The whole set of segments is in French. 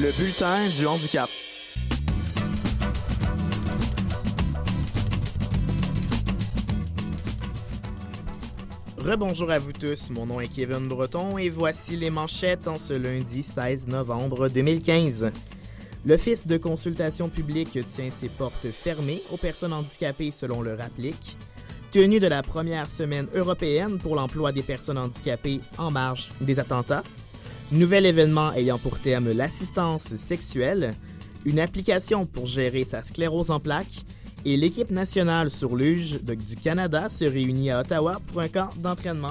Le bulletin du handicap. Rebonjour à vous tous, mon nom est Kevin Breton et voici les manchettes en ce lundi 16 novembre 2015. L'Office de consultation publique tient ses portes fermées aux personnes handicapées selon le RAPLIC. Tenue de la première semaine européenne pour l'emploi des personnes handicapées en marge des attentats. Nouvel événement ayant pour thème l'assistance sexuelle. Une application pour gérer sa sclérose en plaques. Et l'équipe nationale sur luge du Canada se réunit à Ottawa pour un camp d'entraînement.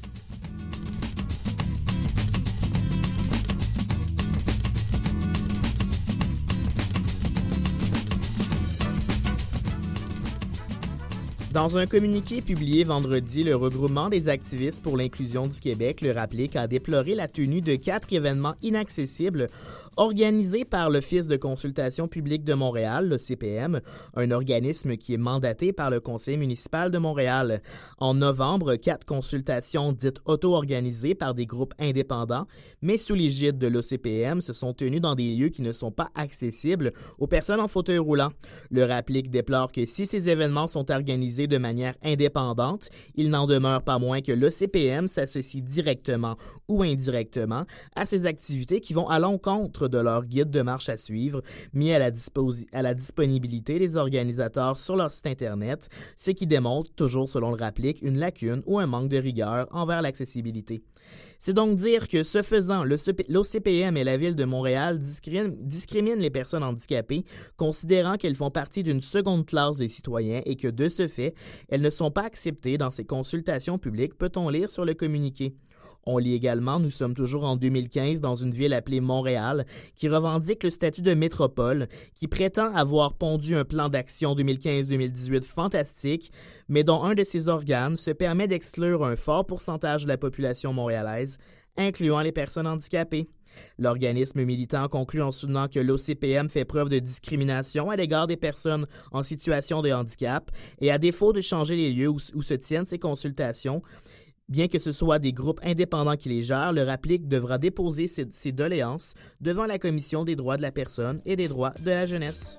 Dans un communiqué publié vendredi, le regroupement des activistes pour l'inclusion du Québec, le RAPLIC, a déploré la tenue de 4 événements inaccessibles organisés par l'Office de consultation publique de Montréal, le CPM, un organisme qui est mandaté par le Conseil municipal de Montréal. En novembre, 4 consultations dites auto-organisées par des groupes indépendants, mais sous l'égide de l'OCPM, se sont tenues dans des lieux qui ne sont pas accessibles aux personnes en fauteuil roulant. Le RAPLIC déplore que si ces événements sont organisés de manière indépendante, il n'en demeure pas moins que l'OCPM s'associe directement ou indirectement à ces activités qui vont à l'encontre de leur guide de marche à suivre, mis à la disponibilité des organisateurs sur leur site Internet, ce qui démontre, toujours selon le RAPLIC, une lacune ou un manque de rigueur envers l'accessibilité. C'est donc dire que, ce faisant, l'OCPM et la Ville de Montréal discriminent les personnes handicapées, considérant qu'elles font partie d'une seconde classe de citoyens et que, de ce fait, elles ne sont pas acceptées dans ces consultations publiques, peut-on lire sur le communiqué. On lit également, nous sommes toujours en 2015 dans une ville appelée Montréal, qui revendique le statut de métropole, qui prétend avoir pondu un plan d'action 2015-2018 fantastique, mais dont un de ses organes se permet d'exclure un fort pourcentage de la population montréalaise, incluant les personnes handicapées. L'organisme militant conclut en soulignant que l'OCPM fait preuve de discrimination à l'égard des personnes en situation de handicap et à défaut de changer les lieux où se tiennent ces consultations, bien que ce soit des groupes indépendants qui les gèrent, le RAPLIC devra déposer ses doléances devant la Commission des droits de la personne et des droits de la jeunesse.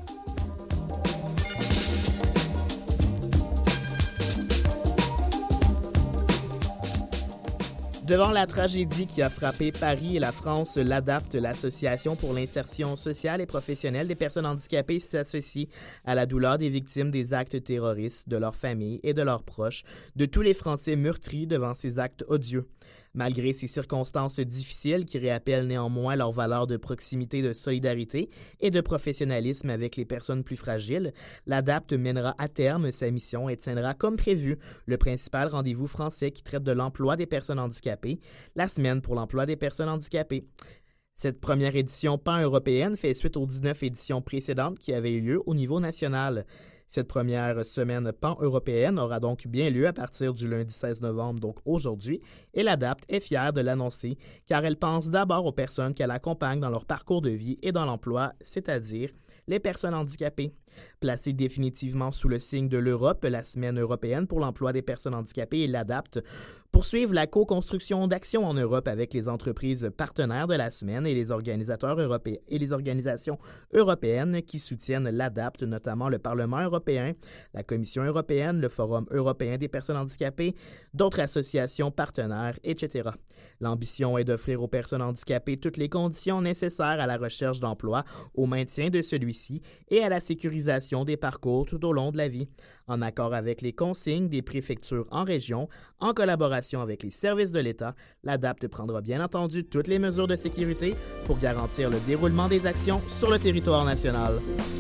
Devant la tragédie qui a frappé Paris et la France, l'ADAPT, l'Association pour l'insertion sociale et professionnelle des personnes handicapées, s'associe à la douleur des victimes des actes terroristes, de leurs familles et de leurs proches, de tous les Français meurtris devant ces actes odieux. Malgré ces circonstances difficiles qui réappellent néanmoins leur valeur de proximité, de solidarité et de professionnalisme avec les personnes plus fragiles, l'ADAPT mènera à terme sa mission et tiendra comme prévu le principal rendez-vous français qui traite de l'emploi des personnes handicapées, la Semaine pour l'emploi des personnes handicapées. Cette première édition pan-européenne fait suite aux 19 éditions précédentes qui avaient eu lieu au niveau national. Cette première semaine pan-européenne aura donc bien lieu à partir du lundi 16 novembre, donc aujourd'hui, et l'ADAPT est fière de l'annoncer car elle pense d'abord aux personnes qu'elle accompagne dans leur parcours de vie et dans l'emploi, c'est-à-dire les personnes handicapées. Placée définitivement sous le signe de l'Europe, la Semaine européenne pour l'emploi des personnes handicapées et l'ADAPT poursuivent la co-construction d'actions en Europe avec les entreprises partenaires de la Semaine et les organisateurs européens et les organisations européennes qui soutiennent l'ADAPT, notamment le Parlement européen, la Commission européenne, le Forum européen des personnes handicapées, d'autres associations partenaires, etc. L'ambition est d'offrir aux personnes handicapées toutes les conditions nécessaires à la recherche d'emploi, au maintien de celui-ci et à la sécurisation des parcours tout au long de la vie, en accord avec les consignes des préfectures en région, en collaboration avec les services de l'État. L'ADAPT prendra bien entendu toutes les mesures de sécurité pour garantir le déroulement des actions sur le territoire national.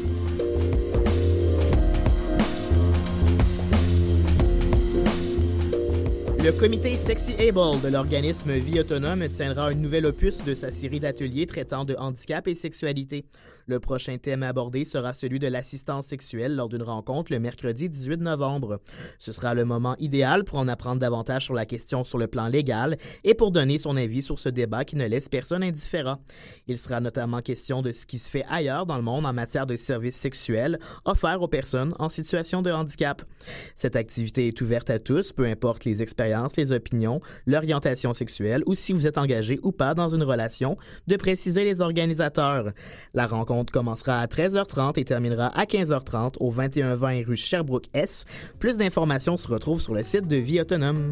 Le comité Sexy Able de l'organisme Vie Autonome tiendra un nouvel opus de sa série d'ateliers traitant de handicap et sexualité. Le prochain thème abordé sera celui de l'assistance sexuelle lors d'une rencontre le mercredi 18 novembre. Ce sera le moment idéal pour en apprendre davantage sur la question sur le plan légal et pour donner son avis sur ce débat qui ne laisse personne indifférent. Il sera notamment question de ce qui se fait ailleurs dans le monde en matière de services sexuels offerts aux personnes en situation de handicap. Cette activité est ouverte à tous, peu importe les expériences croyances, les opinions, l'orientation sexuelle ou si vous êtes engagé ou pas dans une relation, de préciser les organisateurs. La rencontre commencera à 13h30 et terminera à 15h30 au 2120 rue Sherbrooke-S. Plus d'informations se retrouvent sur le site de Vie Autonome.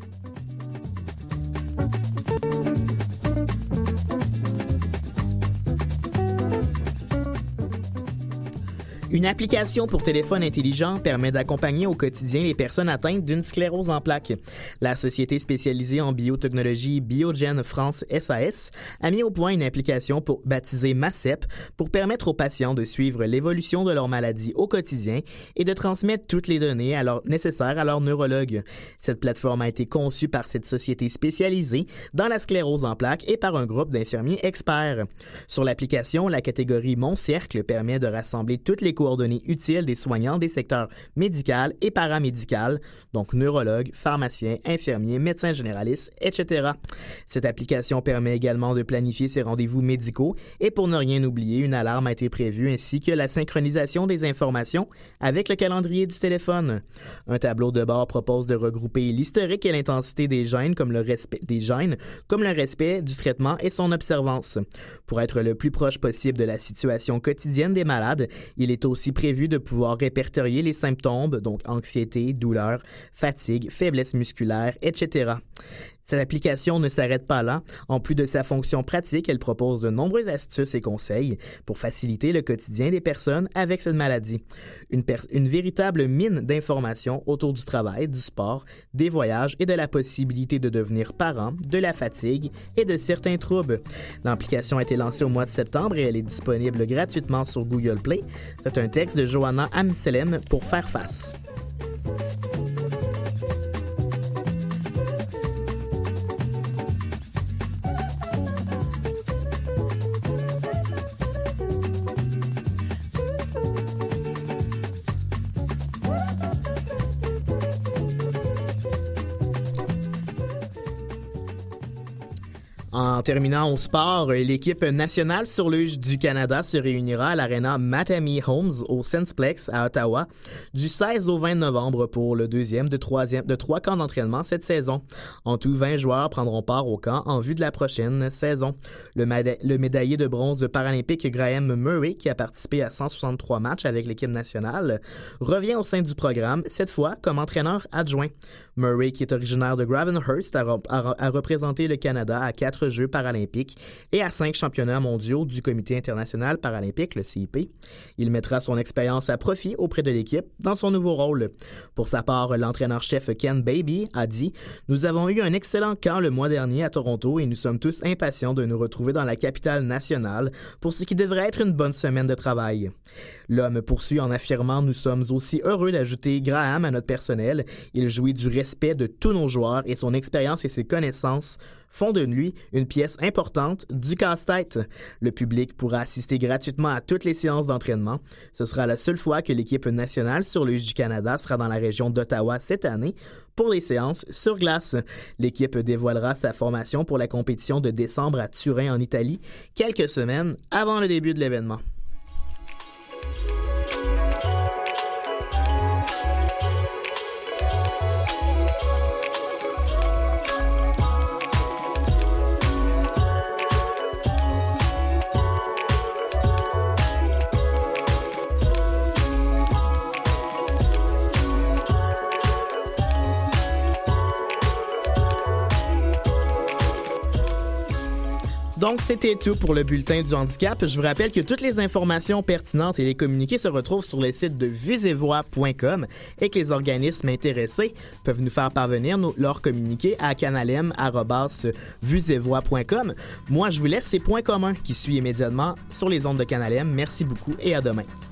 Une application pour téléphone intelligent permet d'accompagner au quotidien les personnes atteintes d'une sclérose en plaques. La société spécialisée en biotechnologie Biogen France SAS a mis au point une application baptisée MACEP pour permettre aux patients de suivre l'évolution de leur maladie au quotidien et de transmettre toutes les données nécessaires à leur neurologue. Cette plateforme a été conçue par cette société spécialisée dans la sclérose en plaques et par un groupe d'infirmiers experts. Sur l'application, la catégorie Mon Cercle permet de rassembler toutes les coordonnées utiles des soignants des secteurs médical et paramédical, donc neurologues, pharmaciens, infirmiers, médecins généralistes, etc. Cette application permet également de planifier ses rendez-vous médicaux et pour ne rien oublier, une alarme a été prévue ainsi que la synchronisation des informations avec le calendrier du téléphone. Un tableau de bord propose de regrouper l'historique et l'intensité des gènes comme le respect du traitement et son observance. Pour être le plus proche possible de la situation quotidienne des malades, il est aussi prévu de pouvoir répertorier les symptômes, donc anxiété, douleur, fatigue, faiblesse musculaire, etc. Cette application ne s'arrête pas là. En plus de sa fonction pratique, elle propose de nombreuses astuces et conseils pour faciliter le quotidien des personnes avec cette maladie. Une véritable mine d'informations autour du travail, du sport, des voyages et de la possibilité de devenir parent, de la fatigue et de certains troubles. L'application a été lancée au mois de septembre et elle est disponible gratuitement sur Google Play. C'est un texte de Johanna Amselem pour Faire Face. En terminant au sport, l'équipe nationale sur luge du Canada se réunira à l'aréna Mattamy Homes au Sensplex à Ottawa du 16 au 20 novembre pour le deuxième de trois camps d'entraînement cette saison. En tout, 20 joueurs prendront part au camp en vue de la prochaine saison. Le médaillé de bronze paralympique Graham Murray, qui a participé à 163 matchs avec l'équipe nationale, revient au sein du programme, cette fois comme entraîneur adjoint. Murray, qui est originaire de Gravenhurst, a représenté le Canada à 4 Jeux paralympiques et à 5 championnats mondiaux du Comité international paralympique, le CIP. Il mettra son expérience à profit auprès de l'équipe dans son nouveau rôle. Pour sa part, l'entraîneur-chef Ken Baby a dit « Nous avons eu un excellent camp le mois dernier à Toronto et nous sommes tous impatients de nous retrouver dans la capitale nationale pour ce qui devrait être une bonne semaine de travail. » L'homme poursuit en affirmant « Nous sommes aussi heureux d'ajouter Graham à notre personnel. Il jouit du respect de tous nos joueurs et son expérience et ses connaissances font de lui une pièce importante du casse-tête. Le public pourra assister gratuitement à toutes les séances d'entraînement. Ce sera la seule fois que l'équipe nationale sur luge du Canada sera dans la région d'Ottawa cette année pour les séances sur glace. L'équipe dévoilera sa formation pour la compétition de décembre à Turin en Italie, quelques semaines avant le début de l'événement. Donc, c'était tout pour le bulletin du handicap. Je vous rappelle que toutes les informations pertinentes et les communiqués se retrouvent sur le site de vuesetvoix.com et que les organismes intéressés peuvent nous faire parvenir leurs communiqués à canalem@vuesetvoix.com. Moi, je vous laisse ces points communs qui suivent immédiatement sur les ondes de Canalem. Merci beaucoup et à demain.